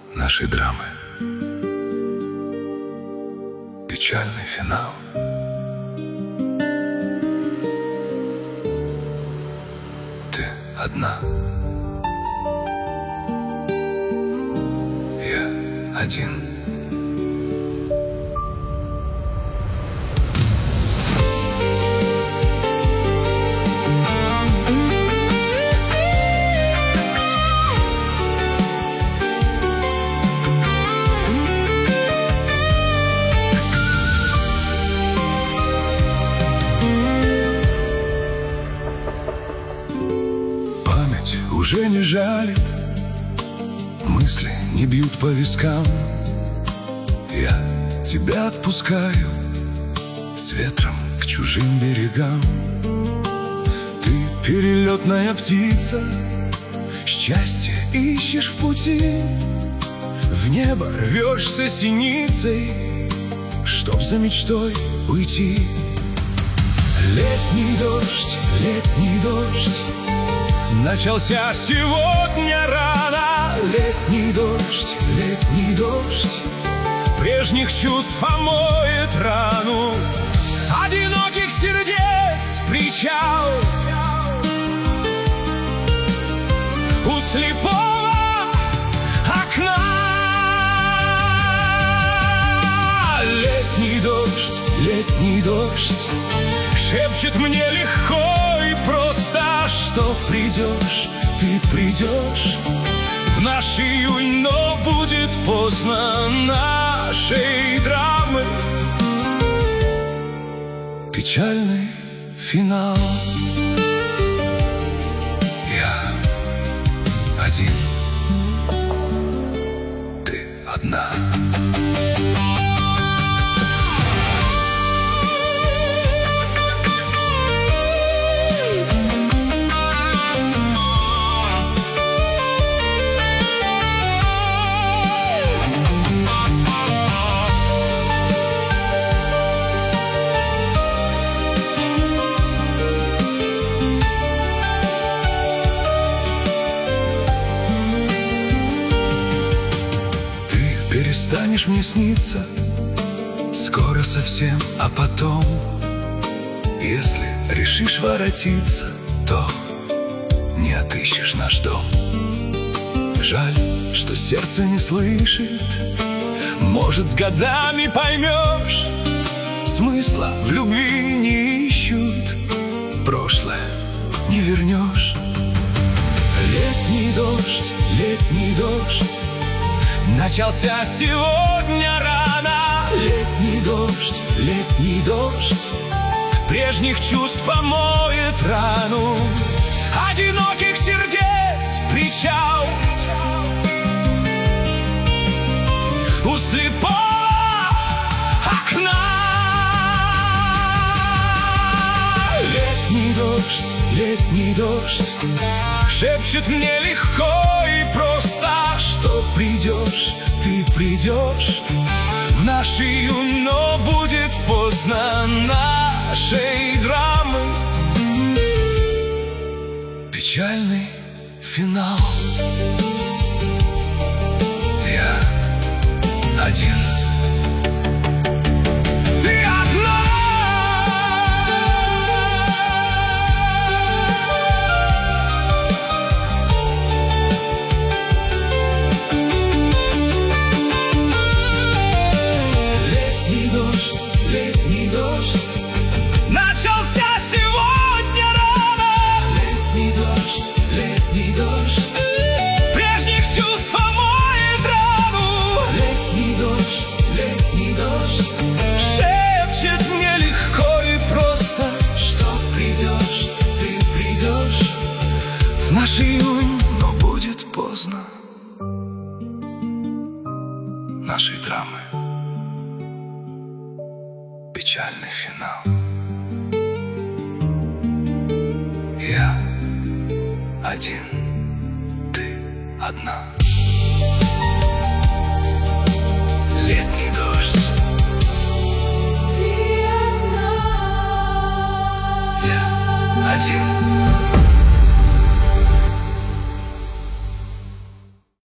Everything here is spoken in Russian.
нашей драмы. Печальный финал. Ты одна, я один. Уже не жалит, мысли не бьют по вискам. Я тебя отпускаю с ветром к чужим берегам. Ты перелетная птица, счастье ищешь в пути. В небо рвешься синицей, чтоб за мечтой уйти. Летний дождь, начался сегодня рано. Летний дождь, прежних чувств омоет рану. Одиноких сердец причал у слепого окна. Летний дождь шепчет мне легко и просто, что придешь, ты придешь в наш июнь, но будет поздно нашей драмы. Печальный финал. Я один, ты одна. Перестанешь мне сниться скоро совсем, а потом, если решишь воротиться, то не отыщешь наш дом. Жаль, что сердце не слышит, может, с годами поймешь. Смысла в любви не ищут, прошлое не вернешь. Летний дождь, начался сегодня рано. Летний дождь, прежних чувств омоет рану. Одиноких сердец причал у слепого окна. Летний дождь шепчет мне легко и просто, что придешь, ты придешь в наш июнь, но будет поздно нашей драмы. Печальный финал. Я один. Начался сегодня рано. Летний дождь, прежних чувств омоет рану. Летний дождь, шепчет мне легко и просто, что придешь, ты придешь в наш июнь, но будет поздно нашей драмы. Печальный финал. Я один, ты одна. Летний дождь. Я один.